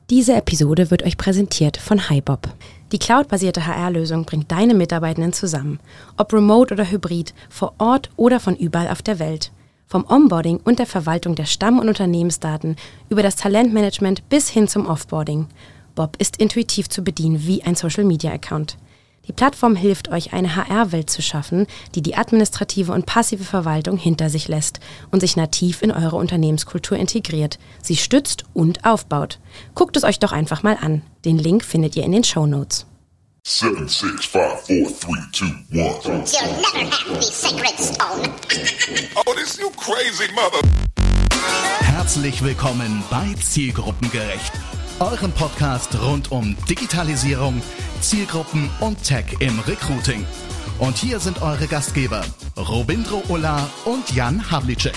Diese Episode wird euch präsentiert von HiBob. Die cloudbasierte HR-Lösung bringt deine Mitarbeitenden zusammen. Ob remote oder hybrid, vor Ort oder von überall auf der Welt. Vom Onboarding und der Verwaltung der Stamm- und Unternehmensdaten über das Talentmanagement bis hin zum Offboarding. Bob ist intuitiv zu bedienen wie ein Social-Media-Account. Die Plattform hilft euch, eine HR-Welt zu schaffen, die die administrative und passive Verwaltung hinter sich lässt und sich nativ in eure Unternehmenskultur integriert, sie stützt und aufbaut. Guckt es euch doch einfach mal an. Den Link findet ihr in den Shownotes. 7, 6, 5, 4, 3, 2, 1. You'll never have the sacred stone. Oh, this you crazy mother. Herzlich willkommen bei Zielgruppengerecht, eurem Podcast rund um Digitalisierung, Zielgruppen und Tech im Recruiting. Und hier sind eure Gastgeber Robindro Ulla und Jan Havlicek.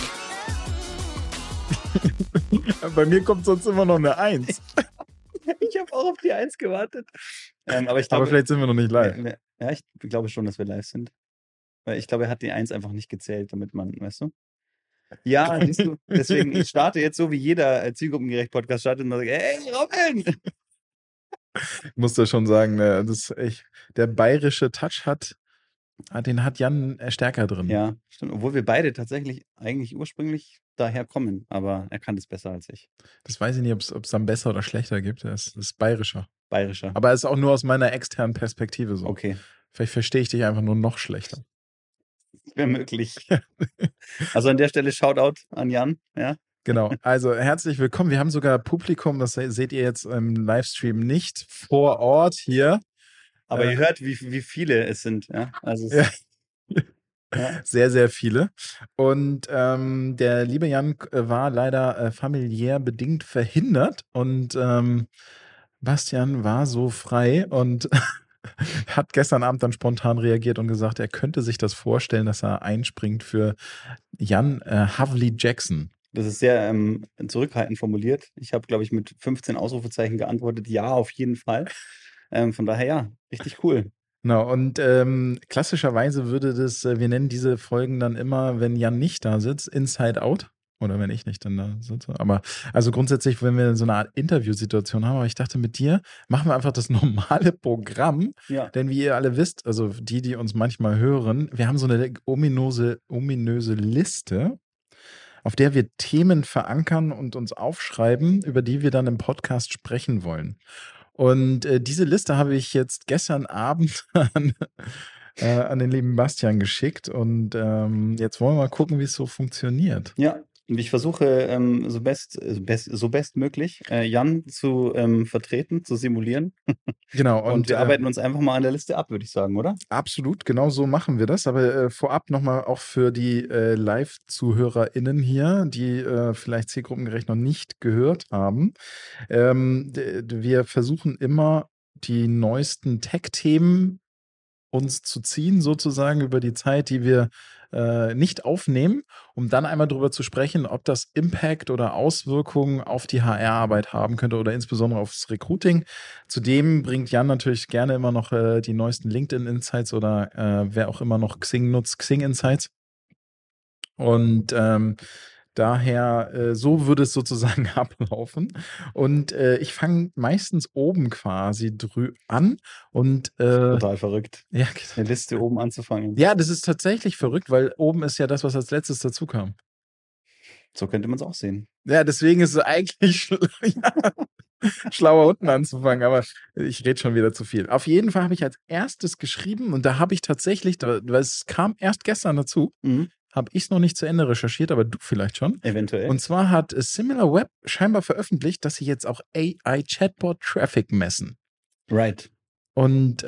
Bei mir kommt sonst immer noch eine 1. Ich habe auch auf die 1 gewartet. Aber ich glaube, Aber vielleicht sind wir noch nicht live. Ja, ich glaube schon, dass wir live sind. Weil ich glaube, er hat die 1 einfach nicht gezählt, damit man, weißt du? Ja, siehst du, deswegen, ich starte jetzt so, wie jeder Zielgruppengerecht-Podcast startet und sage, hey, Robin! Ich muss da schon sagen, der bayerische Touch den hat Jan stärker drin. Ja, stimmt. Obwohl wir beide tatsächlich eigentlich ursprünglich daher kommen, aber er kann das besser als ich. Das weiß ich nicht, ob es dann besser oder schlechter gibt. Das ist bayerischer. Bayerischer. Aber es ist auch nur aus meiner externen Perspektive so. Okay. Vielleicht verstehe ich dich einfach nur noch schlechter. Wäre möglich. Also an der Stelle Shoutout an Jan, ja. Genau, also herzlich willkommen. Wir haben sogar Publikum, das seht ihr jetzt im Livestream nicht, vor Ort hier. Aber ihr hört, wie viele es sind, ja. Also Ja. Ja. Sehr, sehr viele. Und der liebe Jan war leider familiär bedingt verhindert und Bastian war so frei und hat gestern Abend dann spontan reagiert und gesagt, er könnte sich das vorstellen, dass er einspringt für Jan Havlicek. Das ist sehr zurückhaltend formuliert. Ich habe, glaube ich, mit 15 Ausrufezeichen geantwortet, ja, auf jeden Fall. Von daher, ja, richtig cool. Genau, und klassischerweise wir nennen diese Folgen dann immer, wenn Jan nicht da sitzt, Inside Out. Oder wenn ich nicht dann da sitze. Aber also grundsätzlich, wenn wir so eine Art Interviewsituation haben, aber ich dachte, mit dir machen wir einfach das normale Programm. Ja. Denn wie ihr alle wisst, also die uns manchmal hören, wir haben so eine ominöse Liste, auf der wir Themen verankern und uns aufschreiben, über die wir dann im Podcast sprechen wollen. Und diese Liste habe ich jetzt gestern Abend an den lieben Bastian geschickt. Und jetzt wollen wir mal gucken, wie es so funktioniert. Ja, und ich versuche so bestmöglich Jan zu vertreten, zu simulieren. Genau. Und wir arbeiten uns einfach mal an der Liste ab, würde ich sagen, oder? Absolut, genau so machen wir das. Aber vorab nochmal auch für die Live-ZuhörerInnen hier, die vielleicht zielgruppengerecht noch nicht gehört haben. Wir versuchen immer, die neuesten Tech-Themen uns zu ziehen, sozusagen über die Zeit, die wir nicht aufnehmen, um dann einmal darüber zu sprechen, ob das Impact oder Auswirkungen auf die HR-Arbeit haben könnte oder insbesondere aufs Recruiting. Zudem bringt Jan natürlich gerne immer noch die neuesten LinkedIn-Insights oder wer auch immer noch Xing nutzt, Xing-Insights. Und daher, so würde es sozusagen ablaufen. Und ich fange meistens oben quasi an. Und Total verrückt. Ja, Eine Liste oben anzufangen. ja, das ist tatsächlich verrückt, weil oben ist ja das, was als letztes dazu kam. So könnte man es auch sehen. Ja, deswegen ist es eigentlich schlauer unten anzufangen, aber ich rede schon wieder zu viel. Auf jeden Fall habe ich als erstes geschrieben und da habe ich tatsächlich, weil es kam erst gestern dazu, habe ich es noch nicht zu Ende recherchiert, aber du vielleicht schon. Eventuell. Und zwar hat SimilarWeb scheinbar veröffentlicht, dass sie jetzt auch AI-Chatbot-Traffic messen. Right. Und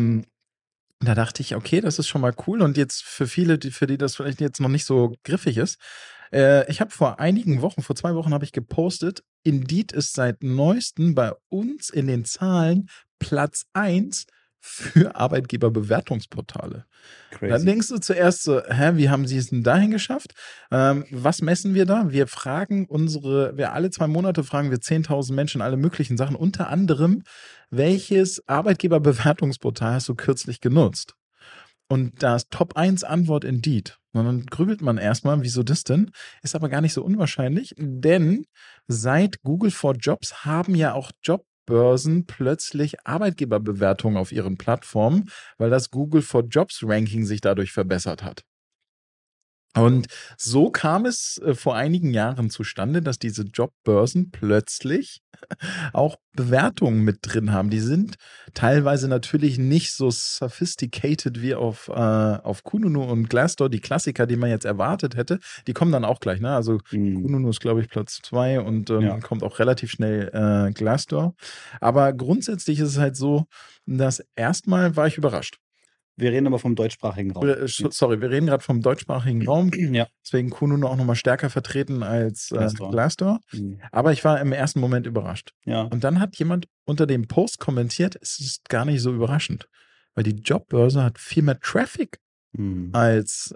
da dachte ich, okay, das ist schon mal cool. Und jetzt für viele, für die das vielleicht jetzt noch nicht so griffig ist, ich habe vor 2 Wochen habe ich gepostet, Indeed ist seit neuestem bei uns in den Zahlen Platz 1 für Arbeitgeberbewertungsportale. Crazy. Dann denkst du zuerst so, wie haben sie es denn dahin geschafft? Was messen wir da? Wir fragen alle 2 Monate fragen wir 10.000 Menschen alle möglichen Sachen, unter anderem, welches Arbeitgeberbewertungsportal hast du kürzlich genutzt? Und da ist Top 1 Antwort Indeed. Und dann grübelt man erstmal, wieso das denn? Ist aber gar nicht so unwahrscheinlich, denn seit Google for Jobs haben ja auch Jobbörsen plötzlich Arbeitgeberbewertungen auf ihren Plattformen, weil das Google for Jobs Ranking sich dadurch verbessert hat. Und so kam es vor einigen Jahren zustande, dass diese Jobbörsen plötzlich auch Bewertungen mit drin haben. Die sind teilweise natürlich nicht so sophisticated wie auf Kununu und Glassdoor, die Klassiker, die man jetzt erwartet hätte. Die kommen dann auch gleich, ne? Also Kununu ist, glaube ich, Platz 2 und kommt auch relativ schnell Glassdoor. Aber grundsätzlich ist es halt so, dass erstmal war ich überrascht. Wir reden aber vom deutschsprachigen Raum. Wir reden gerade vom deutschsprachigen Raum. Ja. Deswegen Kununu auch nochmal stärker vertreten als Glassdoor. Mhm. Aber ich war im ersten Moment überrascht. Ja. Und dann hat jemand unter dem Post kommentiert, es ist gar nicht so überraschend. Weil die Jobbörse hat viel mehr Traffic als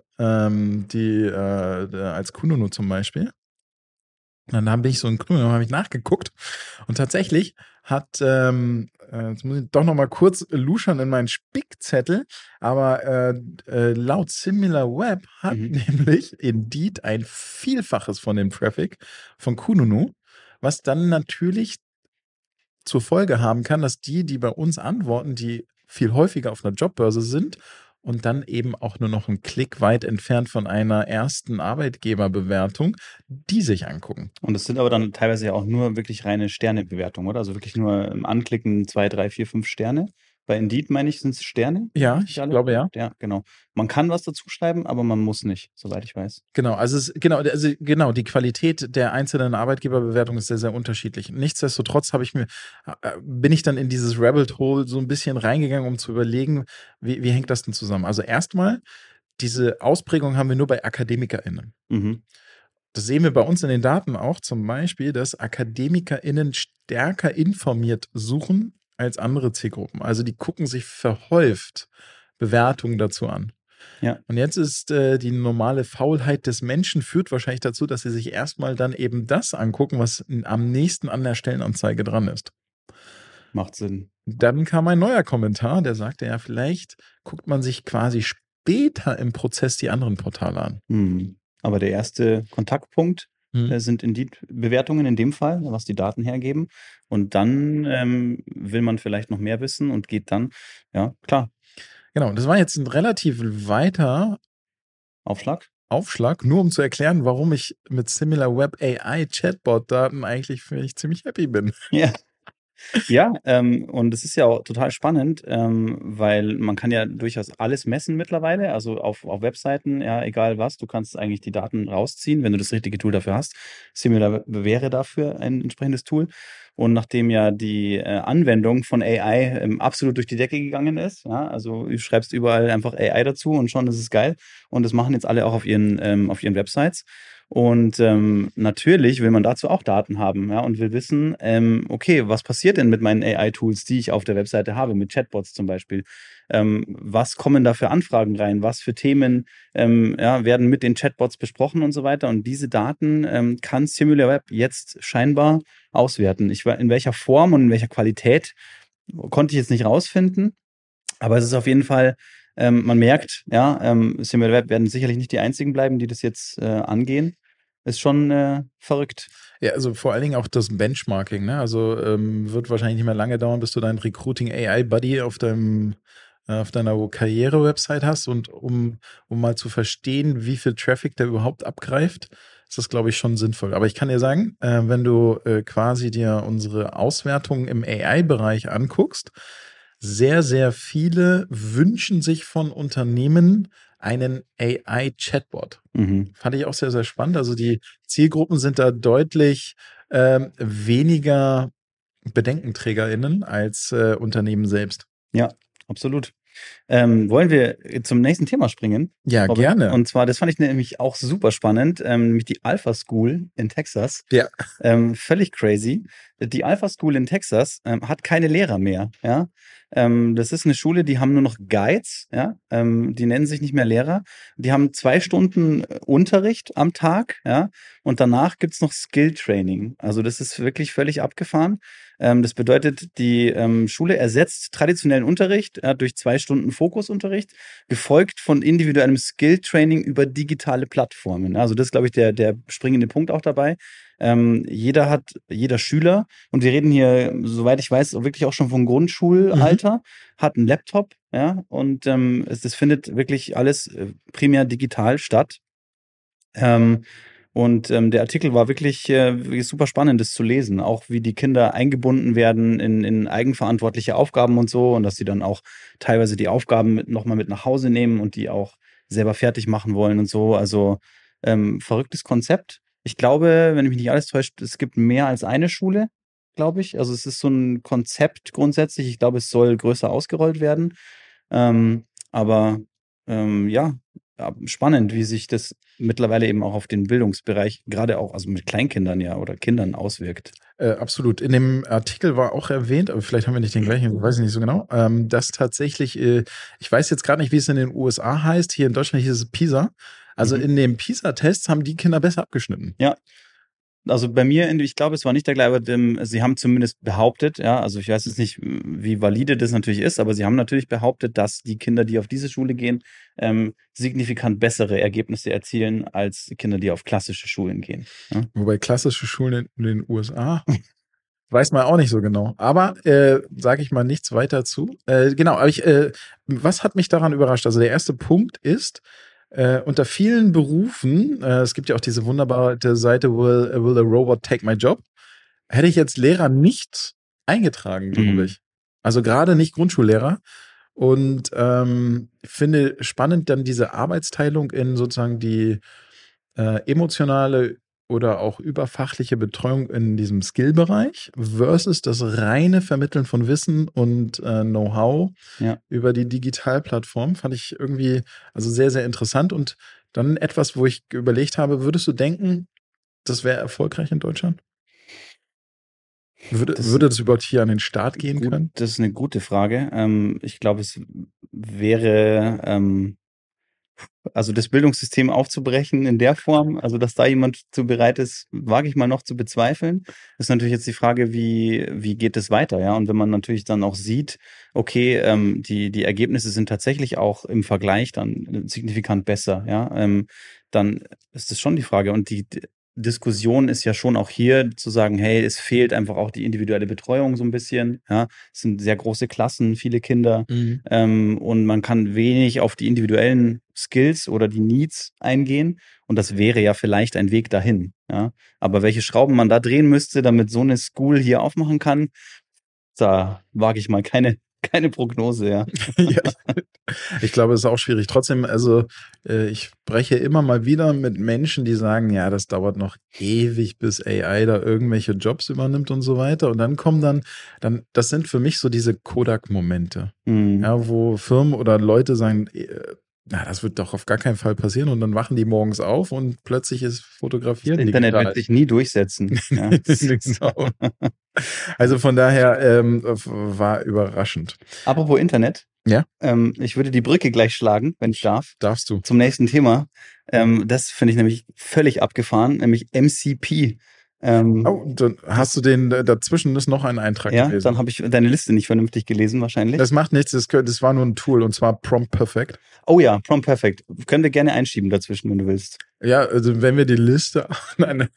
als Kununu zum Beispiel. Und dann bin ich so in Kununu, habe ich nachgeguckt. Und tatsächlich hat, jetzt muss ich doch noch mal kurz luschern in meinen Spickzettel, aber laut SimilarWeb hat nämlich Indeed ein Vielfaches von dem Traffic von Kununu, was dann natürlich zur Folge haben kann, dass die bei uns antworten, die viel häufiger auf einer Jobbörse sind und dann eben auch nur noch einen Klick weit entfernt von einer ersten Arbeitgeberbewertung, die sich angucken. Und das sind aber dann teilweise ja auch nur wirklich reine Sternebewertungen, oder? Also wirklich nur im Anklicken 2, 3, 4, 5 Sterne. Bei Indeed, meine ich, sind es Sterne. Ja, ich glaube ja. Ja, genau. Man kann was dazu schreiben, aber man muss nicht, soweit ich weiß. Genau, also die Qualität der einzelnen Arbeitgeberbewertung ist sehr, sehr unterschiedlich. Nichtsdestotrotz bin ich dann in dieses Rabbit Hole so ein bisschen reingegangen, um zu überlegen, wie hängt das denn zusammen? Also erstmal, diese Ausprägung haben wir nur bei AkademikerInnen. Das sehen wir bei uns in den Daten auch zum Beispiel, dass AkademikerInnen stärker informiert suchen als andere Zielgruppen. Also die gucken sich verhäuft Bewertungen dazu an. Ja. Und jetzt ist die normale Faulheit des Menschen führt wahrscheinlich dazu, dass sie sich erstmal dann eben das angucken, was am nächsten an der Stellenanzeige dran ist. Macht Sinn. Dann kam ein neuer Kommentar, der sagte ja, vielleicht guckt man sich quasi später im Prozess die anderen Portale an. Aber der erste Kontaktpunkt sind Indeed-Bewertungen in dem Fall, was die Daten hergeben. Und dann will man vielleicht noch mehr wissen und geht dann, ja, klar. Genau, das war jetzt ein relativ weiter Aufschlag, nur um zu erklären, warum ich mit SimilarWeb AI Chatbot-Daten eigentlich ziemlich happy bin. Ja. Ja, und es ist ja auch total spannend, weil man kann ja durchaus alles messen mittlerweile, also auf Webseiten, ja, egal was, du kannst eigentlich die Daten rausziehen, wenn du das richtige Tool dafür hast. Similar wäre dafür ein entsprechendes Tool. Und nachdem ja die Anwendung von AI absolut durch die Decke gegangen ist, ja, also du schreibst überall einfach AI dazu und schon ist es geil. Und das machen jetzt alle auch auf ihren Websites. Und natürlich will man dazu auch Daten haben, ja, und will wissen, okay, was passiert denn mit meinen AI-Tools, die ich auf der Webseite habe, mit Chatbots zum Beispiel? Was kommen da für Anfragen rein? Was für Themen werden mit den Chatbots besprochen und so weiter? Und diese Daten kann SimilarWeb jetzt scheinbar auswerten. In welcher Form und in welcher Qualität konnte ich jetzt nicht rausfinden, aber es ist auf jeden Fall man merkt, ja, SimilarWeb werden sicherlich nicht die einzigen bleiben, die das jetzt angehen. Ist schon verrückt. Ja, also vor allen Dingen auch das Benchmarking, ne? Also wird wahrscheinlich nicht mehr lange dauern, bis du deinen Recruiting AI Buddy auf deiner Karriere-Website hast und um mal zu verstehen, wie viel Traffic der überhaupt abgreift, ist das, glaube ich, schon sinnvoll. Aber ich kann dir sagen, wenn du quasi dir unsere Auswertungen im AI-Bereich anguckst, sehr, sehr viele wünschen sich von Unternehmen einen AI-Chatbot. Fand ich auch sehr, sehr spannend. Also die Zielgruppen sind da deutlich weniger BedenkenträgerInnen als Unternehmen selbst. Ja, absolut. Wollen wir zum nächsten Thema springen? Ja, Robin? gerne. Und zwar, das fand ich nämlich auch super spannend, nämlich die Alpha School in Texas. Ja. Völlig crazy. Die Alpha School in Texas hat keine Lehrer mehr. Ja, das ist eine Schule, die haben nur noch Guides. Ja, die nennen sich nicht mehr Lehrer. Die haben 2 Stunden Unterricht am Tag. Ja, und danach gibt's noch Skill Training. Also das ist wirklich völlig abgefahren. Das bedeutet, die Schule ersetzt traditionellen Unterricht durch 2 Stunden Fokusunterricht, gefolgt von individuellem Skill-Training über digitale Plattformen. Also das ist, glaube ich, der springende Punkt auch dabei. Jeder Schüler, und wir reden hier, soweit ich weiß, wirklich auch schon vom Grundschulalter, hat einen Laptop, ja, und das findet wirklich alles primär digital statt. Der Artikel war wirklich super spannend, das zu lesen, auch wie die Kinder eingebunden werden in eigenverantwortliche Aufgaben und so, und dass sie dann auch teilweise die Aufgaben nochmal mit nach Hause nehmen und die auch selber fertig machen wollen und so. Also verrücktes Konzept. Ich glaube, wenn mich nicht alles täuscht, es gibt mehr als eine Schule, glaube ich. Also es ist so ein Konzept grundsätzlich. Ich glaube, es soll größer ausgerollt werden. Ja, spannend, wie sich das mittlerweile eben auch auf den Bildungsbereich, gerade auch also mit Kleinkindern ja oder Kindern auswirkt. Absolut. In dem Artikel war auch erwähnt, aber vielleicht haben wir nicht den gleichen, weiß ich nicht so genau, dass tatsächlich, ich weiß jetzt gerade nicht, wie es in den USA heißt, hier in Deutschland hieß es PISA. Also in den PISA-Tests haben die Kinder besser abgeschnitten. Ja. Also bei mir, ich glaube, es war nicht der gleiche, aber sie haben zumindest behauptet, ja, also ich weiß jetzt nicht, wie valide das natürlich ist, aber sie haben natürlich behauptet, dass die Kinder, die auf diese Schule gehen, signifikant bessere Ergebnisse erzielen als Kinder, die auf klassische Schulen gehen. Ja? Wobei klassische Schulen in den USA weiß man auch nicht so genau. Aber sage ich mal nichts weiter zu. Genau, aber was hat mich daran überrascht? Also der erste Punkt ist, unter vielen Berufen, es gibt ja auch diese wunderbare Seite Will a Robot Take My Job, hätte ich jetzt Lehrer nicht eingetragen, glaube ich. Also gerade nicht Grundschullehrer. Und ich finde spannend dann diese Arbeitsteilung in sozusagen die emotionale oder auch überfachliche Betreuung in diesem Skill-Bereich versus das reine Vermitteln von Wissen und Know-how über die Digitalplattform. Fand ich irgendwie also sehr, sehr interessant. Und dann etwas, wo ich überlegt habe, würdest du denken, das wäre erfolgreich in Deutschland? Würde das überhaupt hier an den Start gehen können? Das ist eine gute Frage. Ich glaube, es wäre also das Bildungssystem aufzubrechen in der Form, also dass da jemand zu bereit ist, wage ich mal noch zu bezweifeln. Ist natürlich jetzt die Frage, wie geht es weiter, ja? Und wenn man natürlich dann auch sieht, okay, die Ergebnisse sind tatsächlich auch im Vergleich dann signifikant besser, ja, dann ist das schon die Frage. Und die Diskussion ist ja schon auch hier zu sagen, hey, es fehlt einfach auch die individuelle Betreuung so ein bisschen. Ja, es sind sehr große Klassen, viele Kinder und man kann wenig auf die individuellen Skills oder die Needs eingehen und das wäre ja vielleicht ein Weg dahin. Ja, aber welche Schrauben man da drehen müsste, damit so eine School hier aufmachen kann, da wage ich mal keine Prognose, ja. Ja. Ich glaube, es ist auch schwierig. Trotzdem, also ich spreche immer mal wieder mit Menschen, die sagen, ja, das dauert noch ewig, bis AI da irgendwelche Jobs übernimmt und so weiter. Und dann kommen dann das sind für mich so diese Kodak-Momente, ja, wo Firmen oder Leute sagen, na, das wird doch auf gar keinen Fall passieren. Und dann wachen die morgens auf und plötzlich ist Fotografieren das Internet wird sich nie durchsetzen. Ja. Genau. Also von daher war überraschend. Apropos Internet. Ja. Ich würde die Brücke gleich schlagen, wenn ich darf. Darfst du. Zum nächsten Thema. Das finde ich nämlich völlig abgefahren, nämlich MCP. Dann hast du den dazwischen ist noch ein Eintrag ja, gewesen. Dann habe ich deine Liste nicht vernünftig gelesen wahrscheinlich. Das macht nichts, das war nur ein Tool und zwar Prompt Perfect. Oh ja, Prompt Perfect. Können wir gerne einschieben dazwischen, wenn du willst. Ja, also wenn wir die Liste nein.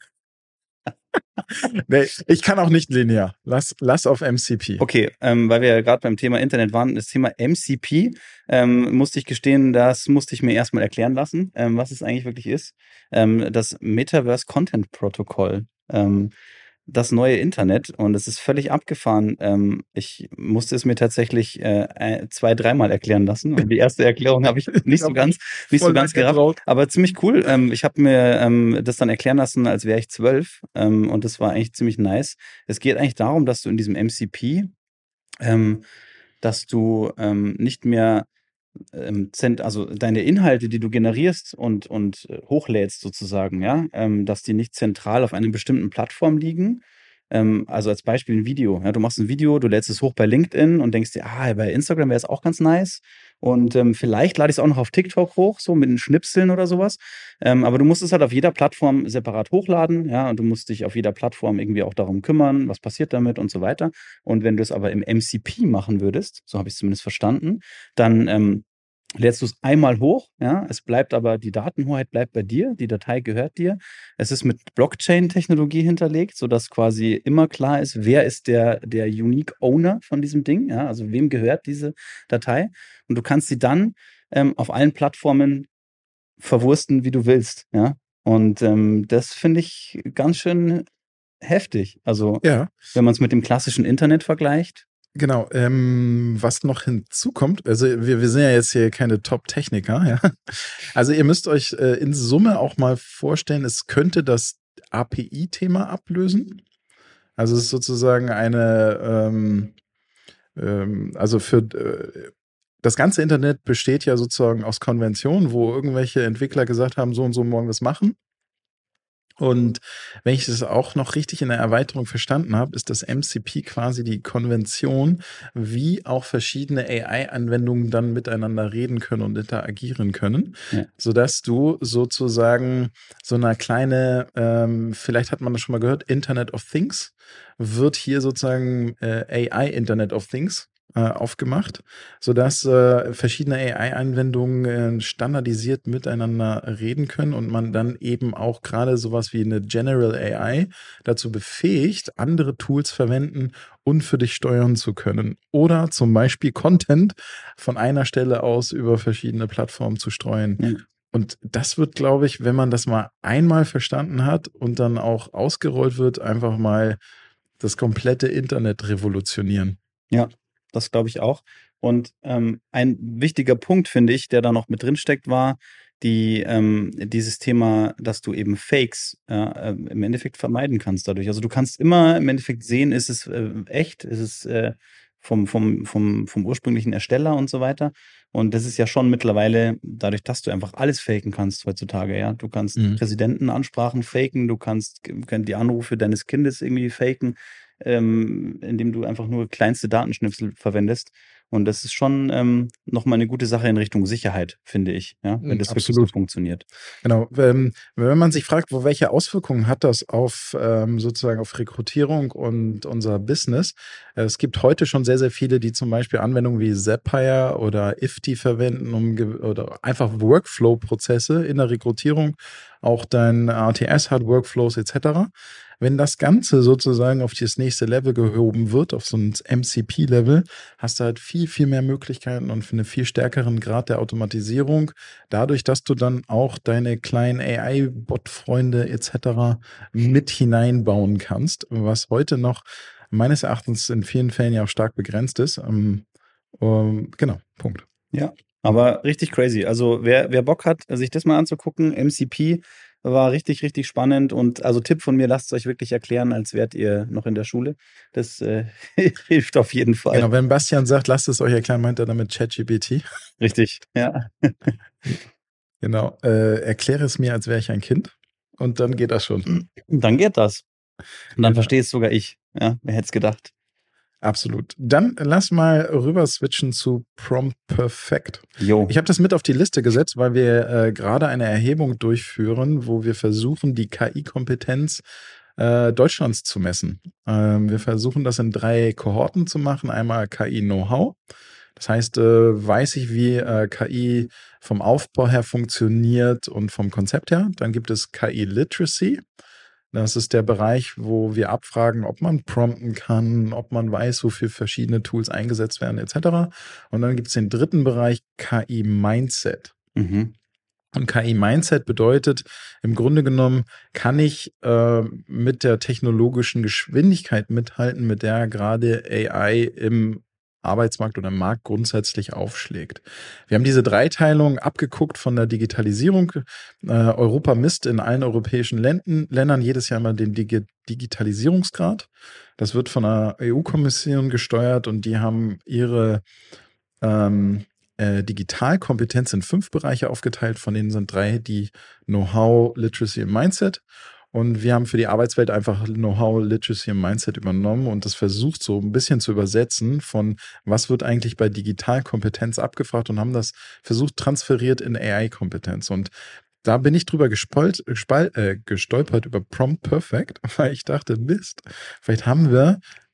Nee, ich kann auch nicht linear. Lass auf MCP. Okay, weil wir ja gerade beim Thema Internet waren, das Thema MCP, musste ich gestehen, das musste ich mir erstmal erklären lassen, was es eigentlich wirklich ist. Das Metaverse Content Protocol. Das neue Internet und es ist völlig abgefahren. Ich musste es mir tatsächlich 2-3 Mal erklären lassen und die erste Erklärung habe ich nicht so ganz gerafft, aber ziemlich cool. Ich habe mir das dann erklären lassen, als wäre ich 12 und das war eigentlich ziemlich nice. Es geht eigentlich darum, dass du in diesem MCP, dass du nicht mehr also deine Inhalte, die du generierst und hochlädst sozusagen, ja, dass die nicht zentral auf einer bestimmten Plattform liegen. Also als Beispiel ein Video. Ja, du machst ein Video, du lädst es hoch bei LinkedIn und denkst dir, bei Instagram wäre es auch ganz nice. Und vielleicht lade ich es auch noch auf TikTok hoch, so mit den Schnipseln oder sowas. Aber du musst es halt auf jeder Plattform separat hochladen, ja, und du musst dich auf jeder Plattform irgendwie auch darum kümmern, was passiert damit und so weiter. Und wenn du es aber im MCP machen würdest, so habe ich es zumindest verstanden, dann lädst du es einmal hoch, ja, es bleibt aber, die Datenhoheit bleibt bei dir, die Datei gehört dir. Es ist mit Blockchain-Technologie hinterlegt, sodass quasi immer klar ist, wer ist der Unique Owner von diesem Ding, ja, also wem gehört diese Datei. Und du kannst sie dann auf allen Plattformen verwursten, wie du willst, ja. Und das finde ich ganz schön heftig. Also, Ja. wenn man es mit dem klassischen Internet vergleicht. Genau, was noch hinzukommt, also wir sind ja jetzt hier keine Top-Techniker, ja. Also ihr müsst euch in Summe auch mal vorstellen, es könnte das API-Thema ablösen. Also es ist sozusagen also für das ganze Internet besteht ja sozusagen aus Konventionen, wo irgendwelche Entwickler gesagt haben, so und so morgen was machen. Und wenn ich das auch noch richtig in der Erweiterung verstanden habe, ist das MCP quasi die Konvention, wie auch verschiedene AI-Anwendungen dann miteinander reden können und interagieren können, Ja. sodass du sozusagen so eine kleine, vielleicht hat man das schon mal gehört, Internet of Things, wird hier sozusagen AI Internet of Things aufgemacht, sodass verschiedene AI-Anwendungen standardisiert miteinander reden können und man dann eben auch gerade sowas wie eine General AI dazu befähigt, andere Tools verwenden und für dich steuern zu können. Oder zum Beispiel Content von einer Stelle aus über verschiedene Plattformen zu streuen. Ja. Und das wird, glaube ich, wenn man das mal einmal verstanden hat und dann auch ausgerollt wird, einfach mal das komplette Internet revolutionieren. Ja, das glaube ich auch. Und ein wichtiger Punkt, finde ich, der da noch mit drin steckt, war dieses Thema, dass du eben Fakes im Endeffekt vermeiden kannst dadurch. Also du kannst immer im Endeffekt sehen, ist es echt, ist es vom ursprünglichen Ersteller und so weiter. Und das ist ja schon mittlerweile, dadurch, dass du einfach alles faken kannst heutzutage, ja. Du kannst Präsidentenansprachen faken, du kannst die Anrufe deines Kindes irgendwie faken, indem du einfach nur kleinste Datenschnipsel verwendest. Und das ist schon nochmal eine gute Sache in Richtung Sicherheit, finde ich, ja, wenn das wirklich so Absolut. funktioniert. Genau. Wenn man sich fragt, welche Auswirkungen hat das auf sozusagen auf Rekrutierung und unser Business? Es gibt heute schon sehr, sehr viele, die zum Beispiel Anwendungen wie Zapier oder Ifty verwenden, oder einfach Workflow-Prozesse in der Rekrutierung, auch dein ATS hat Workflows etc. Wenn das Ganze sozusagen auf das nächste Level gehoben wird, auf so ein MCP-Level, hast du halt viel, viel mehr Möglichkeiten und für einen viel stärkeren Grad der Automatisierung. Dadurch, dass du dann auch deine kleinen AI-Bot-Freunde etc. mit hineinbauen kannst, was heute noch meines Erachtens in vielen Fällen ja auch stark begrenzt ist. Genau, Punkt. Ja, aber richtig crazy. Also wer Bock hat, sich das mal anzugucken, MCP war richtig, richtig spannend. Und also Tipp von mir, lasst es euch wirklich erklären, als wärt ihr noch in der Schule. Das hilft auf jeden Fall. Genau, wenn Bastian sagt, lasst es euch erklären, meint er damit ChatGPT. Richtig, ja. Genau, erkläre es mir, als wäre ich ein Kind. Und dann geht das schon. Dann geht das. Und dann Ja. verstehe es sogar ich. Ja, wer hätte es gedacht? Absolut. Dann lass mal rüber switchen zu Prompt Perfect. Jo. Ich habe das mit auf die Liste gesetzt, weil wir gerade eine Erhebung durchführen, wo wir versuchen, die KI-Kompetenz Deutschlands zu messen. Wir versuchen das in 3 Kohorten zu machen. Einmal KI-Know-how. Das heißt, weiß ich, wie KI vom Aufbau her funktioniert und vom Konzept her. Dann gibt es KI-Literacy. Das ist der Bereich, wo wir abfragen, ob man prompten kann, ob man weiß, wofür verschiedene Tools eingesetzt werden, etc. Und dann gibt es den dritten Bereich, KI-Mindset. Mhm. Und KI-Mindset bedeutet, im Grunde genommen kann ich mit der technologischen Geschwindigkeit mithalten, mit der gerade AI im Arbeitsmarkt oder im Markt grundsätzlich aufschlägt. Wir haben diese Dreiteilung abgeguckt von der Digitalisierung. Europa misst in allen europäischen Ländern jedes Jahr mal den Digitalisierungsgrad. Das wird von der EU-Kommission gesteuert und die haben ihre Digitalkompetenz in 5 Bereiche aufgeteilt. Von denen sind 3 die Know-how, Literacy und Mindset. Und wir haben für die Arbeitswelt einfach Know-how, Literacy und Mindset übernommen und das versucht so ein bisschen zu übersetzen von was wird eigentlich bei Digitalkompetenz abgefragt und haben das versucht transferiert in AI-Kompetenz. Und da bin ich drüber gestolpert über Prompt Perfect, weil ich dachte, Mist, vielleicht haben wir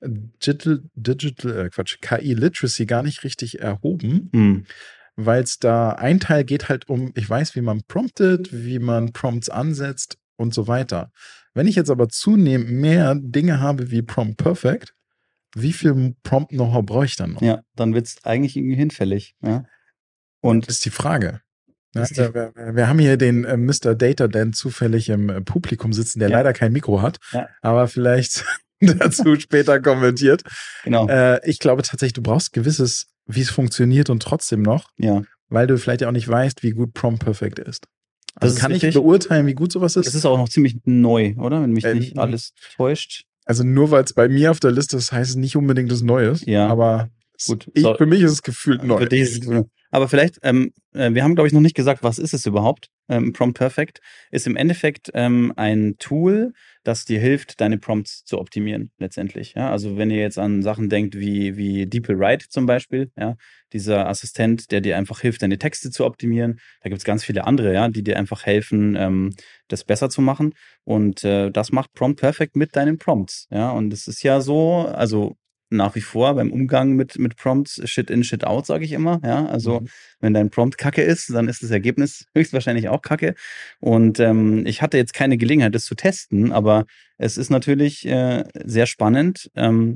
KI Literacy gar nicht richtig erhoben, weil es da ein Teil geht halt um, ich weiß, wie man promptet, wie man Prompts ansetzt und so weiter. Wenn ich jetzt aber zunehmend mehr Dinge habe wie Prompt Perfect, wie viel Prompt-Know-how brauche ich dann noch? Ja, dann wird es eigentlich irgendwie hinfällig. Ja. Und das ist die Frage. Ja, ist die- wir haben hier den Mr. Data Dan zufällig im Publikum sitzen, der Ja. leider kein Mikro hat, Ja. aber vielleicht dazu später kommentiert. Genau. Ich glaube tatsächlich, du brauchst gewisses, wie es funktioniert und trotzdem noch, Ja. weil du vielleicht ja auch nicht weißt, wie gut Prompt Perfect ist. Also ist kann ich richtig. beurteilen, wie gut sowas ist? Das ist auch noch ziemlich neu, oder? Wenn mich nicht alles täuscht. Also nur weil es bei mir auf der Liste ist, heißt es nicht unbedingt das Neues. Ja. Aber Gut. für mich ist es gefühlt neu. Für dich ist es- Aber vielleicht, wir haben, glaube ich, noch nicht gesagt, was ist es überhaupt? Prompt Perfect ist im Endeffekt ein Tool, das dir hilft, deine Prompts zu optimieren, letztendlich. Ja? Also wenn ihr jetzt an Sachen denkt wie DeepL-Write zum Beispiel, ja, dieser Assistent, der dir einfach hilft, deine Texte zu optimieren. Da gibt es ganz viele andere, ja, die dir einfach helfen, das besser zu machen. Und das macht Prompt Perfect mit deinen Prompts. Ja? Und es ist ja so, also nach wie vor beim Umgang mit Prompts, Shit in, Shit out, sage ich immer. Ja, also wenn dein Prompt kacke ist, dann ist das Ergebnis höchstwahrscheinlich auch kacke. Und ich hatte jetzt keine Gelegenheit, das zu testen, aber es ist natürlich sehr spannend,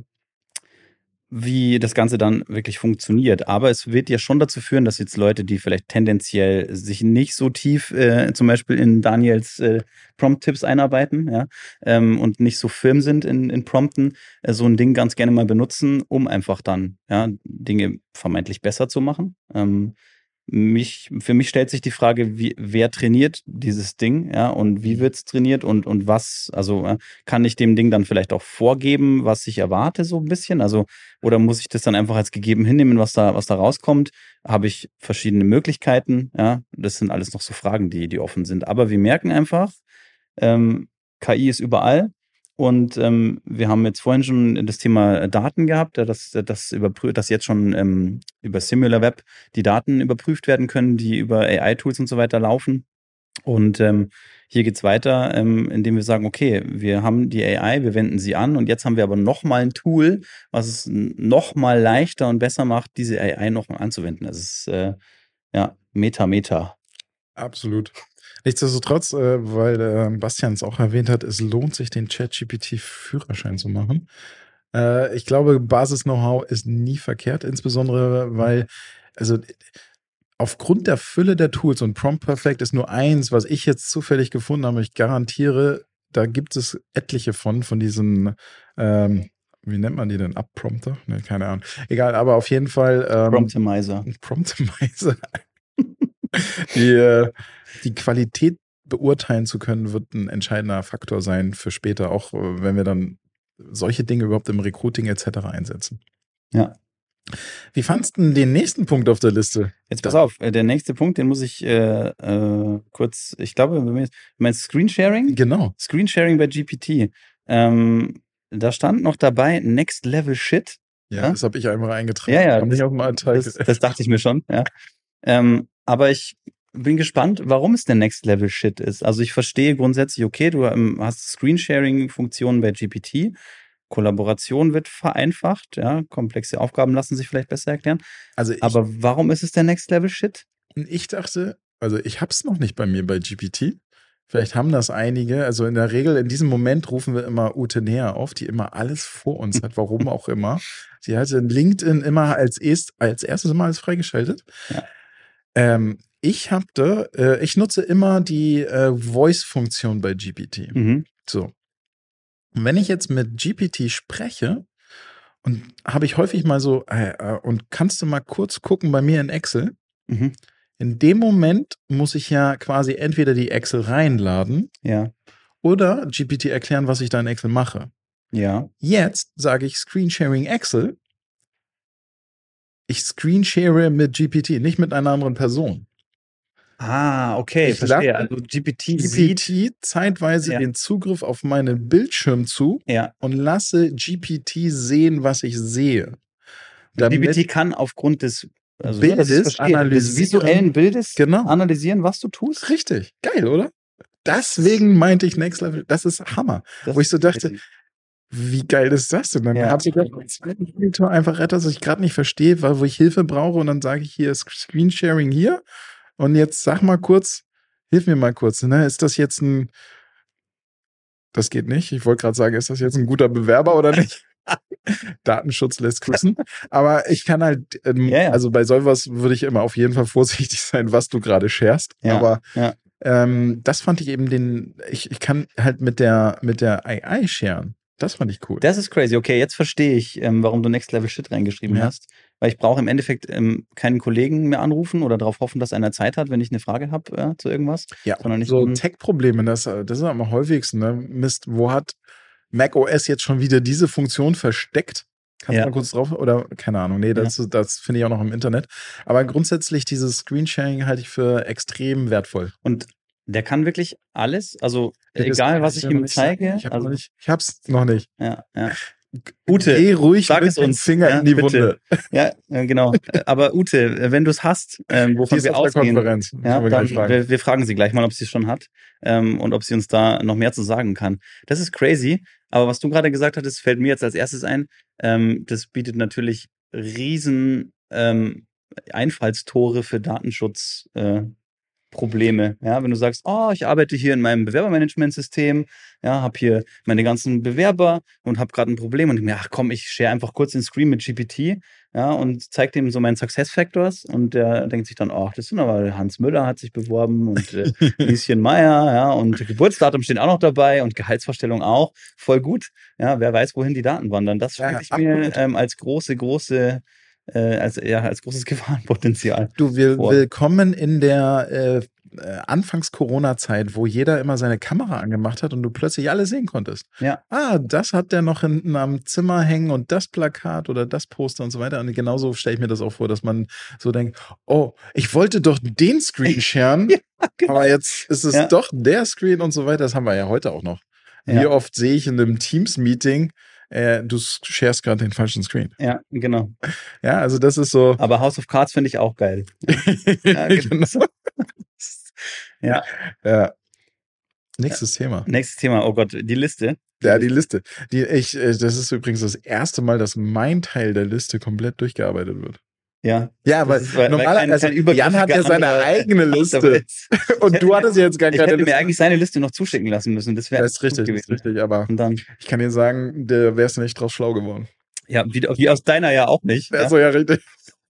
wie das Ganze dann wirklich funktioniert. Aber es wird ja schon dazu führen, dass jetzt Leute, die vielleicht tendenziell sich nicht so tief zum Beispiel in Daniels Prompt-Tipps einarbeiten, ja, und nicht so firm sind in Prompten, so ein Ding ganz gerne mal benutzen, um einfach dann Dinge vermeintlich besser zu machen. Für mich stellt sich die Frage, wer trainiert dieses Ding, ja, und wie wird's trainiert und was, also kann ich dem Ding dann vielleicht auch vorgeben, was ich erwarte, so ein bisschen, also, oder muss ich das dann einfach als gegeben hinnehmen, was da rauskommt? Habe ich verschiedene Möglichkeiten, ja, das sind alles noch so Fragen, die offen sind, aber wir merken einfach, KI ist überall. Und wir haben jetzt vorhin schon das Thema Daten gehabt, dass jetzt schon über SimilarWeb die Daten überprüft werden können, die über AI-Tools und so weiter laufen. Und hier geht's weiter, indem wir sagen, okay, wir haben die AI, wir wenden sie an und jetzt haben wir aber nochmal ein Tool, was es nochmal leichter und besser macht, diese AI nochmal anzuwenden. Das ist Meta. Absolut. Nichtsdestotrotz, weil Bastian es auch erwähnt hat, es lohnt sich, den ChatGPT-Führerschein zu machen. Ich glaube, Basis-Know-how ist nie verkehrt, insbesondere weil, also aufgrund der Fülle der Tools und Prompt Perfect ist nur eins, was ich jetzt zufällig gefunden habe. Ich garantiere, da gibt es etliche von diesen, wie nennt man die denn? Abprompter? Ne, keine Ahnung. Egal, aber auf jeden Fall. Promptimizer. Die Qualität beurteilen zu können, wird ein entscheidender Faktor sein für später, auch wenn wir dann solche Dinge überhaupt im Recruiting etc. einsetzen. Ja. Wie fandst du den nächsten Punkt auf der Liste? Jetzt pass auf, der nächste Punkt, den muss ich kurz, ich glaube, du meinst Screensharing? Genau. Screensharing bei GPT. Da stand noch dabei Next Level Shit. Ja, das habe ich einmal eingetragen. Ja, nicht auf dem Alltag. Das dachte ich mir schon, ja. Aber ich bin gespannt, warum es der Next Level Shit ist. Also ich verstehe grundsätzlich, okay, du hast Screensharing-Funktionen bei GPT. Kollaboration wird vereinfacht, ja, komplexe Aufgaben lassen sich vielleicht besser erklären. Aber warum ist es der Next Level Shit? Ich dachte, also ich habe es noch nicht bei mir bei GPT. Vielleicht haben das einige. Also in der Regel, in diesem Moment rufen wir immer Ute Näher auf, die immer alles vor uns hat, warum auch immer. Sie hatte in LinkedIn immer als erstes immer alles freigeschaltet. Ja. Ich nutze immer die Voice-Funktion bei GPT. Mhm. So. Und wenn ich jetzt mit GPT spreche, und habe ich häufig mal so, und kannst du mal kurz gucken bei mir in Excel? Mhm. In dem Moment muss ich ja quasi entweder die Excel reinladen, ja, oder GPT erklären, was ich da in Excel mache. Ja. Jetzt sage ich Screensharing Excel. Ich screenshare mit GPT, nicht mit einer anderen Person. Okay, Ich verstehe. lasse Also GPT sieht, GPT zeitweise Ja. den Zugriff auf meinen Bildschirm zu ja, und lasse GPT sehen, was ich sehe. Damit GPT kann aufgrund des dass Bildes ich verstehe, des analysieren. visuellen Bildes Genau. analysieren, was du tust. Richtig. Geil, oder? Deswegen meinte ich Next Level. Das ist Hammer. Das Wo ich so ist dachte, crazy. wie geil ist das denn? Dann Ja. habe ich einen zweiten Monitor einfach etwas, was ich gerade nicht verstehe, wo ich Hilfe brauche und dann sage ich hier Screensharing hier und jetzt sag mal kurz, hilf mir mal kurz, ne? Ist das jetzt das geht nicht. Ich wollte gerade sagen, ist das jetzt ein guter Bewerber oder nicht? Datenschutz lässt grüßen. Aber ich kann halt, Ja. also bei sowas würde ich immer auf jeden Fall vorsichtig sein, was du gerade sharest. Ja, Aber ja. das fand ich eben ich kann halt mit der AI sharen. Das fand ich cool. Das ist crazy. Okay, jetzt verstehe ich, warum du Next Level Shit reingeschrieben Ja. hast. Weil ich brauche im Endeffekt keinen Kollegen mehr anrufen oder darauf hoffen, dass einer Zeit hat, wenn ich eine Frage habe zu irgendwas. Ja, sondern ich so kann- Tech-Probleme, das ist am häufigsten. Ne? Mist, wo hat macOS jetzt schon wieder diese Funktion versteckt? Kannst du Ja. mal kurz drauf? Oder keine Ahnung. Nee, das finde ich auch noch im Internet. Aber grundsätzlich dieses Screensharing halte ich für extrem wertvoll. Und der kann wirklich alles, also Das egal, was kann ich ja ihm noch nicht sagen. zeige. Ich Also, hab's noch nicht. ja. Ute, Geh ruhig sag mit es dem uns. Finger Ja, in die bitte. Wunde. Ja, genau. Aber Ute, wenn du es hast, Die wovon ist wir auf der ausgehen, Konferenz. ja, Können wir dann gleich fragen. wir fragen sie gleich mal, ob sie es schon hat und ob sie uns da noch mehr zu sagen kann. Das ist crazy. Aber was du gerade gesagt hattest, fällt mir jetzt als erstes ein. Das bietet natürlich riesen Einfallstore für Datenschutz. Probleme, ja, wenn du sagst, oh, ich arbeite hier in meinem Bewerbermanagementsystem, ja, habe hier meine ganzen Bewerber und habe gerade ein Problem und ich mir, ach komm, ich share einfach kurz den Screen mit GPT, ja, und zeige dem so meinen Success Factors und der denkt sich dann, ach, das sind aber Hans Müller hat sich beworben und Lieschen Meier, ja, und Geburtsdatum steht auch noch dabei und Gehaltsvorstellung auch, voll gut, ja, wer weiß, wohin die Daten wandern, das Ja, spiele ich mir absolut. als als großes Gefahrenpotenzial. Du, vor. willkommen in der Anfangs-Corona-Zeit, wo jeder immer seine Kamera angemacht hat und du plötzlich alles sehen konntest. Ja. Das hat der noch hinten am Zimmer hängen und das Plakat oder das Poster und so weiter. Und genauso stelle ich mir das auch vor, dass man so denkt, oh, ich wollte doch den Screen sharen, Genau. aber jetzt ist es Ja. doch der Screen und so weiter. Das haben wir ja heute auch noch. Wie Ja. oft sehe ich in einem Teams-Meeting, du sharest gerade den falschen Screen. Ja, genau. Ja, also das ist so. Aber House of Cards finde ich auch geil. Ja, Genau. Ja. Ja. Nächstes Thema. Nächstes Thema. Oh Gott, die Liste. Ja, die Liste. Das ist übrigens das erste Mal, dass mein Teil der Liste komplett durchgearbeitet wird. Ja. Ja, weil normalerweise, Jan hat ja seine eigene Liste. Und du hattest jetzt gar Ich keine hätte mir Liste. eigentlich seine Liste noch zuschicken lassen müssen. Das wäre Das ist richtig, gewesen. aber Und dann, ich kann dir sagen, da wärst du nicht draus schlau geworden. ja, wie aus deiner ja auch nicht. Ja. Also ja, richtig.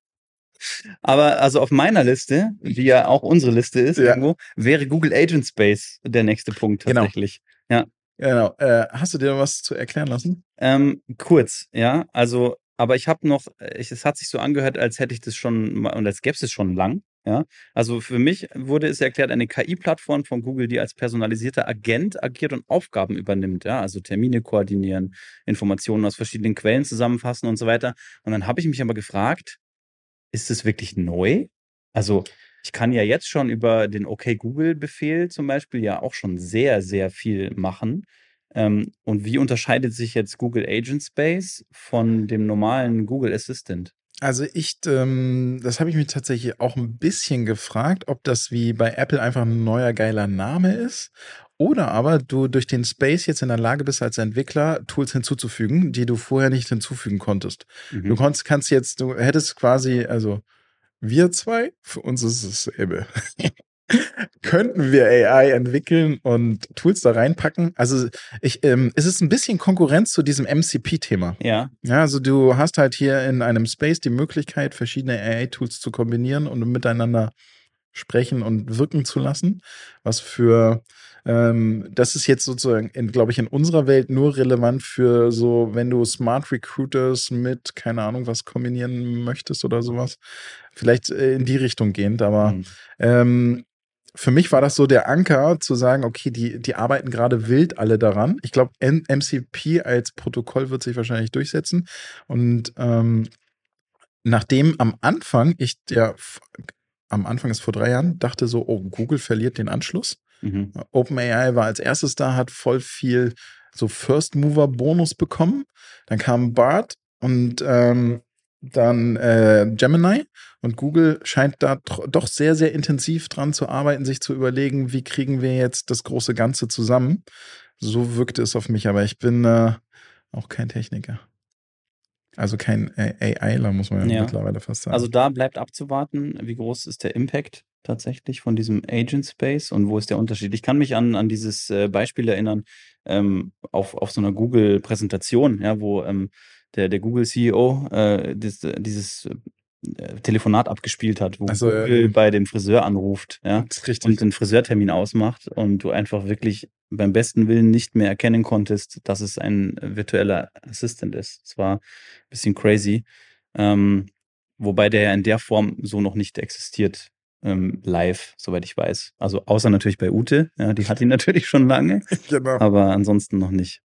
Aber also auf meiner Liste, die ja auch unsere Liste ist, Ja. irgendwo, wäre Google Agent Space der nächste Punkt Genau. tatsächlich. Genau. Hast du dir was zu erklären lassen? Kurz, ja. Also, aber ich habe noch, es hat sich so angehört, als hätte ich das schon mal, und als gäbe es schon lang. Ja, also für mich wurde es erklärt, eine KI-Plattform von Google, die als personalisierter Agent agiert und Aufgaben übernimmt, ja, also Termine koordinieren, Informationen aus verschiedenen Quellen zusammenfassen und so weiter. Und dann habe ich mich aber gefragt, ist das wirklich neu? Also ich kann ja jetzt schon über den OK-Google-Befehl zum Beispiel ja auch schon sehr, sehr viel machen. Und wie unterscheidet sich jetzt Google Agent Space von dem normalen Google Assistant? Also das habe ich mich tatsächlich auch ein bisschen gefragt, ob das wie bei Apple einfach ein neuer geiler Name ist oder aber du durch den Space jetzt in der Lage bist, als Entwickler Tools hinzuzufügen, die du vorher nicht hinzufügen konntest. Mhm. Du hättest quasi, also wir zwei, für uns ist es dasselbe. Könnten wir AI entwickeln und Tools da reinpacken? Also es ist ein bisschen Konkurrenz zu diesem MCP-Thema. Ja, Ja, also du hast halt hier in einem Space die Möglichkeit, verschiedene AI-Tools zu kombinieren und miteinander sprechen und wirken zu lassen. Was für, das ist jetzt sozusagen, glaube ich, in unserer Welt nur relevant für so, wenn du Smart Recruiters mit, keine Ahnung, was kombinieren möchtest oder sowas. Vielleicht in die Richtung gehend, aber für mich war das so der Anker, zu sagen, okay, die arbeiten gerade wild alle daran. Ich glaube, MCP als Protokoll wird sich wahrscheinlich durchsetzen. Und nachdem am Anfang ich ja am Anfang ist vor 3 Jahren, dachte so, oh, Google verliert den Anschluss. Mhm. OpenAI war als erstes da, hat voll viel so First-Mover-Bonus bekommen. Dann kam Bard und dann Gemini. Und Google scheint da doch sehr, sehr intensiv dran zu arbeiten, sich zu überlegen, wie kriegen wir jetzt das große Ganze zusammen. So wirkte es auf mich, aber ich bin auch kein Techniker. Also kein AIler, muss man ja mittlerweile fast sagen. Also da bleibt abzuwarten, wie groß ist der Impact tatsächlich von diesem Agent Space und wo ist der Unterschied? Ich kann mich an dieses Beispiel erinnern, auf so einer Google-Präsentation, ja, wo der Google-CEO dieses Telefonat abgespielt hat, wo Google bei dem Friseur anruft, ja, und den Friseurtermin ausmacht und du einfach wirklich beim besten Willen nicht mehr erkennen konntest, dass es ein virtueller Assistant ist. Es war ein bisschen crazy, wobei der ja in der Form so noch nicht existiert, live, soweit ich weiß. Also außer natürlich bei Ute, ja, die hat ihn natürlich schon lange, Genau. aber ansonsten noch nicht.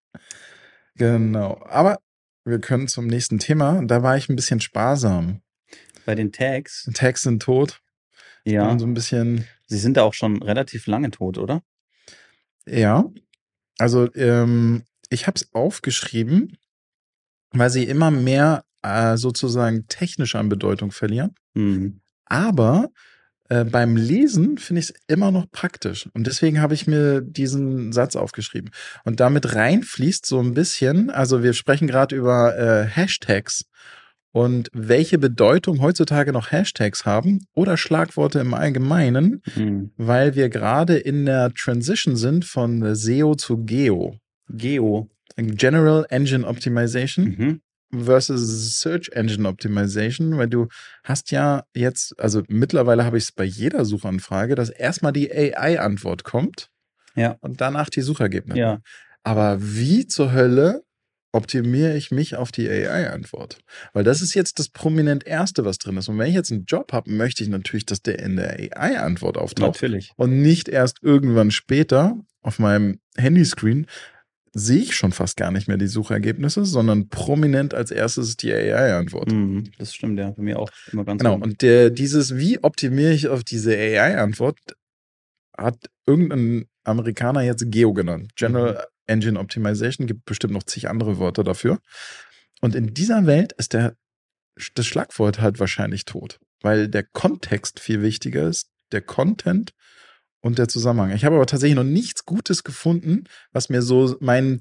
Genau, aber wir können zum nächsten Thema. Da war ich ein bisschen sparsam. Bei den Tags? Tags sind tot. Ja. So ein bisschen. Sie sind da auch schon relativ lange tot, oder? Ja. Also ich habe es aufgeschrieben, weil sie immer mehr sozusagen technisch an Bedeutung verlieren. Mhm. Aber beim Lesen finde ich es immer noch praktisch. Und deswegen habe ich mir diesen Satz aufgeschrieben. Und damit reinfließt so ein bisschen, also wir sprechen gerade über Hashtags und welche Bedeutung heutzutage noch Hashtags haben oder Schlagworte im Allgemeinen, weil wir gerade in der Transition sind von SEO zu GEO. GEO. General Engine Optimization. Versus Search Engine Optimization, weil du hast ja jetzt, also mittlerweile habe ich es bei jeder Suchanfrage, dass erstmal die AI-Antwort kommt und danach die Suchergebnisse. Ja. Aber wie zur Hölle optimiere ich mich auf die AI-Antwort? Weil das ist jetzt das prominent Erste, was drin ist. Und wenn ich jetzt einen Job habe, möchte ich natürlich, dass der in der AI-Antwort auftaucht. Natürlich. Und nicht erst irgendwann später auf meinem Handyscreen sehe ich schon fast gar nicht mehr die Suchergebnisse, sondern prominent als erstes die AI-Antwort. Das stimmt, ja. Bei mir auch immer ganz genau. oben. Und dieses, wie optimiere ich auf diese AI-Antwort, hat irgendein Amerikaner jetzt GEO genannt. General Engine Optimization, gibt bestimmt noch zig andere Worte dafür. Und in dieser Welt ist das Schlagwort halt wahrscheinlich tot, weil der Kontext viel wichtiger ist, der Content und der Zusammenhang. Ich habe aber tatsächlich noch nichts Gutes gefunden, was mir so meinen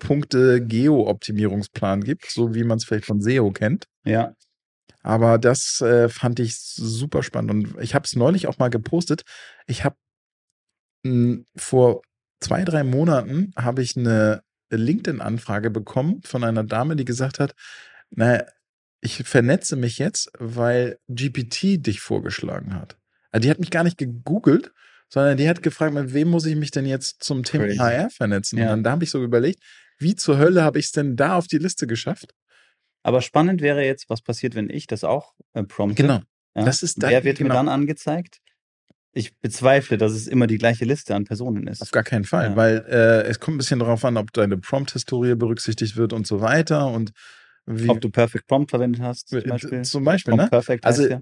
10-Punkte-Geo-Optimierungsplan gibt, so wie man es vielleicht von SEO kennt. Ja. Aber das fand ich super spannend. Und ich habe es neulich auch mal gepostet. Ich habe vor 2-3 Monaten habe ich eine LinkedIn-Anfrage bekommen von einer Dame, die gesagt hat, naja, ich vernetze mich jetzt, weil GPT dich vorgeschlagen hat. Also die hat mich gar nicht gegoogelt, sondern die hat gefragt, mit wem muss ich mich denn jetzt zum Thema HR vernetzen? Ja. Und dann habe ich so überlegt, wie zur Hölle habe ich es denn da auf die Liste geschafft? Aber spannend wäre jetzt, was passiert, wenn ich das auch prompte. Genau. Ja? Das ist Wer wird mir dann angezeigt? Ich bezweifle, dass es immer die gleiche Liste an Personen ist. Auf gar keinen Fall, weil es kommt ein bisschen darauf an, ob deine Prompt-Historie berücksichtigt wird und so weiter und wie, ob du Perfect Prompt verwendet hast, zum Beispiel, ne? Perfect heißt Also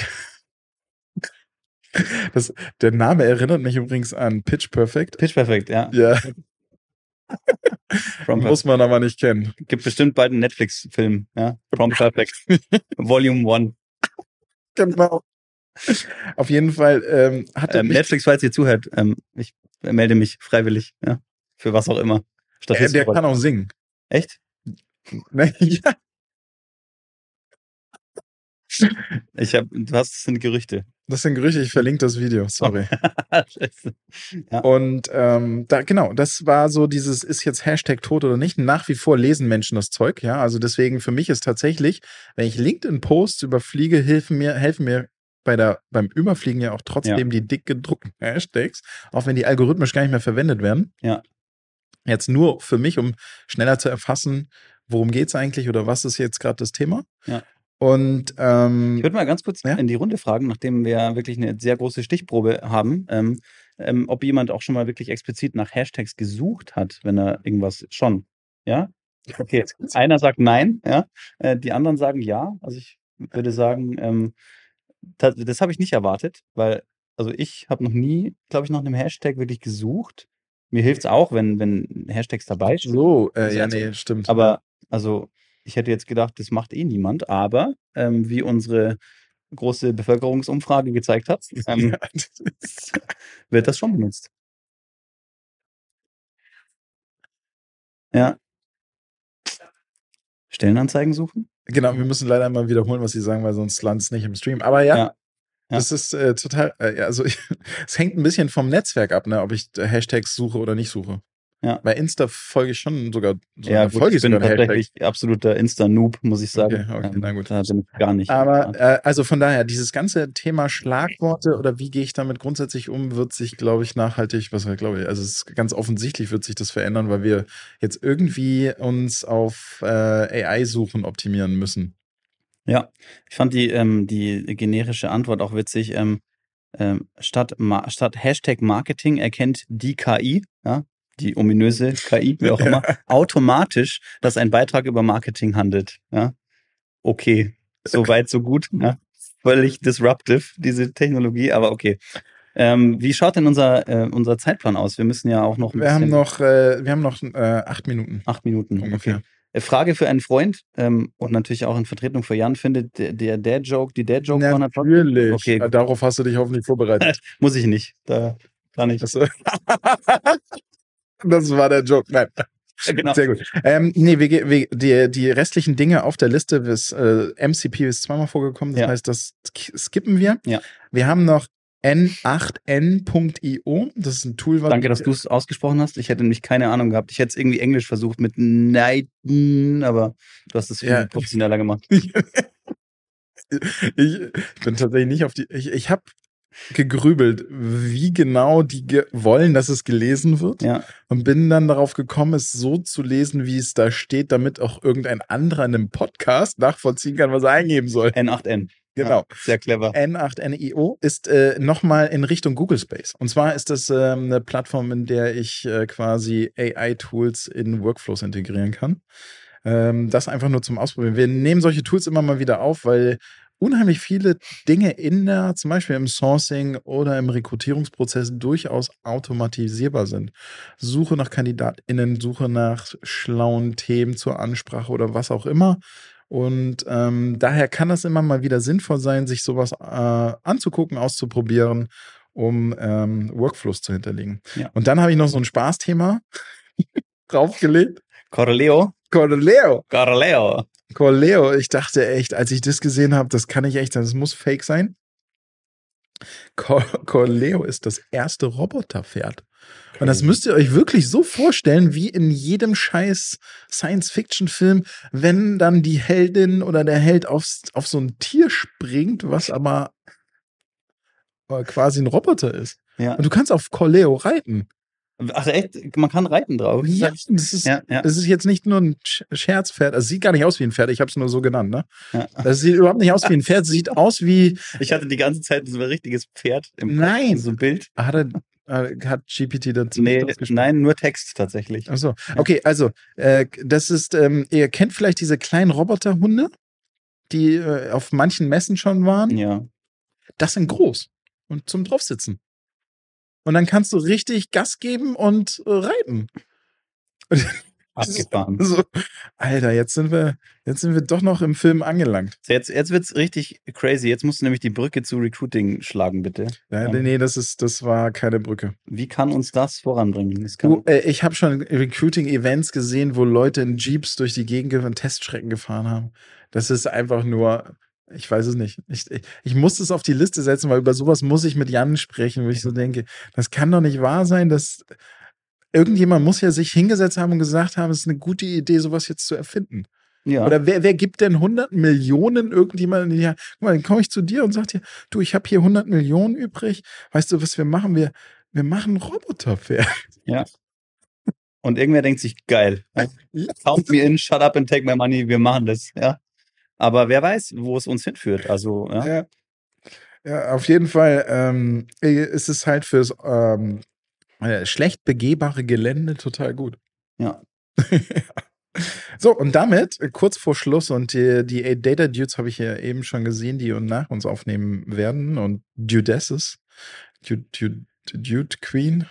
der Name erinnert mich übrigens an Pitch Perfect. Pitch Perfect, ja. Ja. Muss man aber nicht kennen. Gibt bestimmt bald einen Netflix-Film, ja. Prompt Perfect. Volume 1. Genau. Auf jeden Fall Netflix, falls ihr zuhört, ich melde mich freiwillig, ja. Für was auch immer. Der kann auch singen. Echt? Ja. Das sind Gerüchte. Das sind Gerüchte, ich verlinke das Video, sorry. Scheiße. Ja. Und das war so dieses, ist jetzt Hashtag tot oder nicht? Nach wie vor lesen Menschen das Zeug, ja. Also deswegen für mich ist tatsächlich, wenn ich LinkedIn-Posts überfliege, helfen mir beim Überfliegen ja auch trotzdem die dick gedruckten Hashtags, auch wenn die algorithmisch gar nicht mehr verwendet werden. Ja. Jetzt nur für mich, um schneller zu erfassen, worum geht's eigentlich oder was ist jetzt gerade das Thema. Ja. Und ich würde mal ganz kurz in die Runde fragen, nachdem wir wirklich eine sehr große Stichprobe haben, ob jemand auch schon mal wirklich explizit nach Hashtags gesucht hat, wenn er irgendwas schon. Ja? Okay. Einer sagt nein, ja. Die anderen sagen ja. Also ich würde sagen, das habe ich nicht erwartet, weil, also ich habe noch nie, glaube ich, nach einem Hashtag wirklich gesucht. Mir hilft es auch, wenn Hashtags dabei stehen. So, Also, ja, nee, stimmt. aber, also, ich hätte jetzt gedacht, das macht eh niemand, aber wie unsere große Bevölkerungsumfrage gezeigt hat, Ja, wird das schon benutzt. Ja. Stellenanzeigen suchen? genau, wir müssen leider mal wiederholen, was Sie sagen, weil sonst landet es nicht im Stream. Aber ja, Ja. das ist total, also es hängt ein bisschen vom Netzwerk ab, ne, ob ich Hashtags suche oder nicht suche. Ja. Bei Insta folge ich schon sogar, Ja, gut, folge ich bin sogar einen Hashtag. tatsächlich absoluter Insta-Noob, muss ich sagen. Okay, na gut. Da bin ich gar nicht. Aber also von daher, dieses ganze Thema Schlagworte oder wie gehe ich damit grundsätzlich um, wird sich, glaube ich, nachhaltig, glaube ich, also es ist ganz offensichtlich wird sich das verändern, weil wir jetzt irgendwie uns auf AI-Suchen optimieren müssen. Ja, ich fand die generische Antwort auch witzig. Statt Hashtag Marketing erkennt die KI, ja, die ominöse KI, wie auch immer, automatisch, dass ein Beitrag über Marketing handelt. Ja, okay, so weit, so gut. Ja. Völlig disruptive, diese Technologie, aber okay. Wie schaut denn unser Zeitplan aus? Wir müssen ja auch noch ein Wir haben bisschen. noch 8 Minuten. 8 Minuten, ungefähr. okay. Frage für einen Freund und natürlich auch in Vertretung für Jan. Findet die Dad-Joke Natürlich. Okay, gut. Darauf hast du dich hoffentlich vorbereitet. Muss ich nicht. Da kann ich. Das war der Joke. Nein. Genau. Sehr gut. Die restlichen Dinge auf der Liste, MCP ist zweimal vorgekommen, das heißt, das skippen wir. Ja. Wir haben noch N8N.io, das ist ein Tool, was. Danke, dass du es ausgesprochen hast. Ich hätte nämlich keine Ahnung gehabt. Ich hätte es irgendwie Englisch versucht mit Nighten, aber du hast es viel professioneller gemacht. Ich bin tatsächlich nicht auf die. Ich habe gegrübelt, wie genau die wollen, dass es gelesen wird. Ja. Und bin dann darauf gekommen, es so zu lesen, wie es da steht, damit auch irgendein anderer in einem Podcast nachvollziehen kann, was er eingeben soll. N8N. Genau. Ja, sehr clever. N8N.io ist nochmal in Richtung Google Space. Und zwar ist das eine Plattform, in der ich quasi AI-Tools in Workflows integrieren kann. Das einfach nur zum Ausprobieren. Wir nehmen solche Tools immer mal wieder auf, weil unheimlich viele Dinge zum Beispiel im Sourcing oder im Rekrutierungsprozess durchaus automatisierbar sind. Suche nach KandidatInnen, Suche nach schlauen Themen zur Ansprache oder was auch immer. Und daher kann das immer mal wieder sinnvoll sein, sich sowas anzugucken, auszuprobieren, um Workflows zu hinterlegen. Ja. Und dann habe ich noch so ein Spaßthema draufgelegt. Corleo. Ich dachte echt, als ich das gesehen habe, das kann nicht echt sein, das muss fake sein. Corleo ist das erste Roboterpferd. Und das müsst ihr euch wirklich so vorstellen, wie in jedem scheiß Science-Fiction-Film, wenn dann die Heldin oder der Held auf so ein Tier springt, was aber quasi ein Roboter ist. Ja. Und du kannst auf Corleo reiten. Ach echt? Man kann reiten drauf? Ja, das ist jetzt nicht nur ein Scherzpferd. Also, es sieht gar nicht aus wie ein Pferd. Ich habe es nur so genannt, ne? Ja. Das sieht überhaupt nicht aus wie ein Pferd. Es sieht aus wie. Ich hatte die ganze Zeit so ein richtiges Pferd im Nein. so ein Bild. Hat GPT dazu Nein, nur Text tatsächlich. Ach so. Okay, also, das ist, ihr kennt vielleicht diese kleinen Roboterhunde, die auf manchen Messen schon waren. Ja. Das sind groß und zum draufsitzen. Und dann kannst du richtig Gas geben und reiten. Abgefahren. So, Alter, jetzt sind wir doch noch im Film angelangt. Jetzt wird's richtig crazy. Jetzt musst du nämlich die Brücke zu Recruiting schlagen, bitte. Ja, nee, das war keine Brücke. Wie kann uns das voranbringen? Ich habe schon Recruiting-Events gesehen, wo Leute in Jeeps durch die Gegend und Teststrecken gefahren haben. Das ist einfach nur, ich weiß es nicht. Ich muss es auf die Liste setzen, weil über sowas muss ich mit Jan sprechen, wo ich so denke, das kann doch nicht wahr sein, dass irgendjemand muss ja sich hingesetzt haben und gesagt haben, es ist eine gute Idee, sowas jetzt zu erfinden. Ja. Oder wer gibt denn 100 Millionen irgendjemandem? Ja, guck mal, dann komme ich zu dir und sag dir, du, ich habe hier 100 Millionen übrig. Weißt du, was wir machen? Wir machen Roboterpferd. Ja. Und irgendwer denkt sich, geil. Count me in, shut up and take my money, wir machen das. Ja. Aber wer weiß, wo es uns hinführt. Also, ja. Ja, auf jeden Fall ist es halt fürs schlecht begehbare Gelände total gut. Ja. So, und damit, kurz vor Schluss, und die 8 Data Dudes habe ich ja eben schon gesehen, die nach uns aufnehmen werden, und Dudesses, Dude Queen,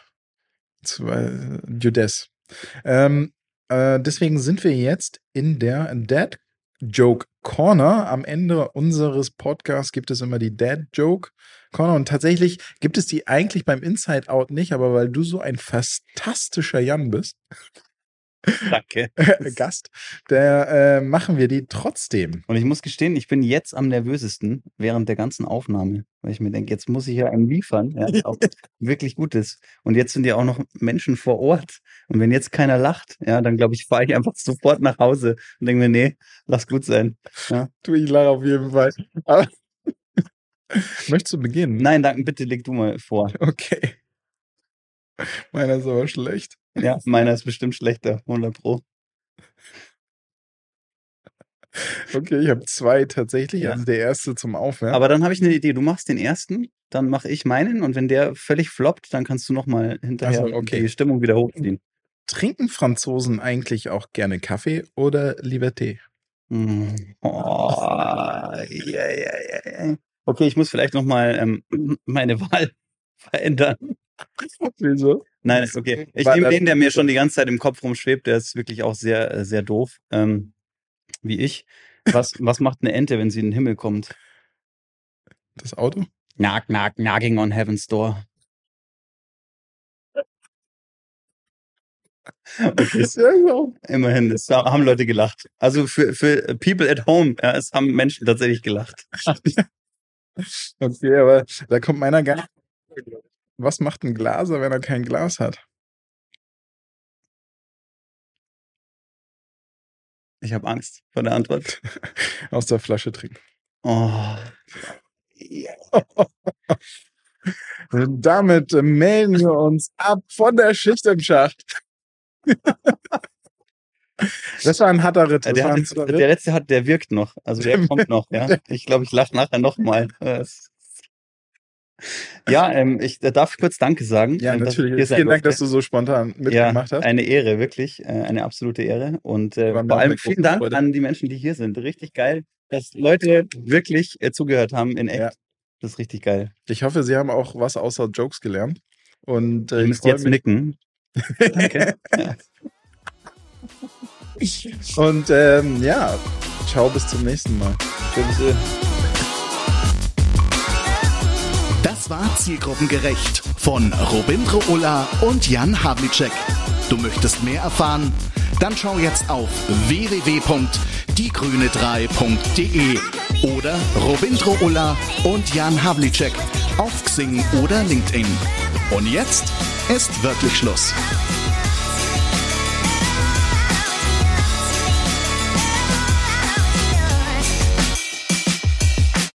Dudes. Deswegen sind wir jetzt in der Dad Joke Corner. Am Ende unseres Podcasts gibt es immer die Dad Joke Corner, und tatsächlich gibt es die eigentlich beim Inside Out nicht, aber weil du so ein fantastischer Jan bist, Danke. Gast, der machen wir die trotzdem. Und ich muss gestehen, ich bin jetzt am nervösesten während der ganzen Aufnahme, weil ich mir denke, jetzt muss ich ja einen liefern, ja, der auch wirklich gut ist. Und jetzt sind ja auch noch Menschen vor Ort. Und wenn jetzt keiner lacht, ja, dann glaube ich, fahre ich einfach sofort nach Hause und denke mir, nee, lass gut sein. Ja. Du, ich lache auf jeden Fall. Aber möchtest du beginnen? Nein, danke, bitte leg du mal vor. Okay. Meiner ist aber schlecht. Ja, meiner ist bestimmt schlechter, 100 Pro. Okay, ich habe 2 tatsächlich. Ja. Also der erste zum Aufwärmen. Aber dann habe ich eine Idee. Du machst den ersten, dann mache ich meinen, und wenn der völlig floppt, dann kannst du nochmal hinterher Ach so, okay. die Stimmung wieder hochziehen. Trinken Franzosen eigentlich auch gerne Kaffee oder lieber Tee? Ja. Okay, ich muss vielleicht nochmal meine Wahl verändern. Wieso? Nein, ist okay. Ich War nehme das- den, der mir schon die ganze Zeit im Kopf rumschwebt. Der ist wirklich auch sehr, sehr doof. Wie ich. Was macht eine Ente, wenn sie in den Himmel kommt? Das Auto? Knock, knock, knocking on heaven's door. Okay, Ja, genau. immerhin, es haben Leute gelacht. Also für People at home, ja, es haben Menschen tatsächlich gelacht. Okay, aber da kommt meiner gar nicht. Was macht ein Glaser, wenn er kein Glas hat? Ich habe Angst vor der Antwort. Aus der Flasche trinken. Oh. Und damit melden wir uns ab von der Schicht im Schacht. Das war ein harter Ritt. Das war ein harter Ritt. Der letzte der wirkt noch. Also der kommt noch, ja. Ich glaube, ich lache nachher nochmal. Ja, ich darf kurz Danke sagen. Ja, dass ich hier natürlich. sein Vielen Dank, durfte. dass du so spontan mitgemacht Ja, hast. eine Ehre, wirklich. Eine absolute Ehre. Und War mir vor auch allem eine große vielen Dank Freude. an die Menschen, die hier sind. Richtig geil, dass Leute wirklich zugehört haben in echt. Ja. Das ist richtig geil. Ich hoffe, Sie haben auch was außer Jokes gelernt. Und Ihr ich müsst freue jetzt mich. nicken. Danke. Ja. Und ja, ciao, bis zum nächsten Mal. Tschüss. Das war Zielgruppengerecht von Robindro Ulla und Jan Havlicek. Du möchtest mehr erfahren? Dann schau jetzt auf www.diegrüne3.de oder Robindro Ulla und Jan Havlicek auf Xing oder LinkedIn. Und jetzt ist wirklich Schluss.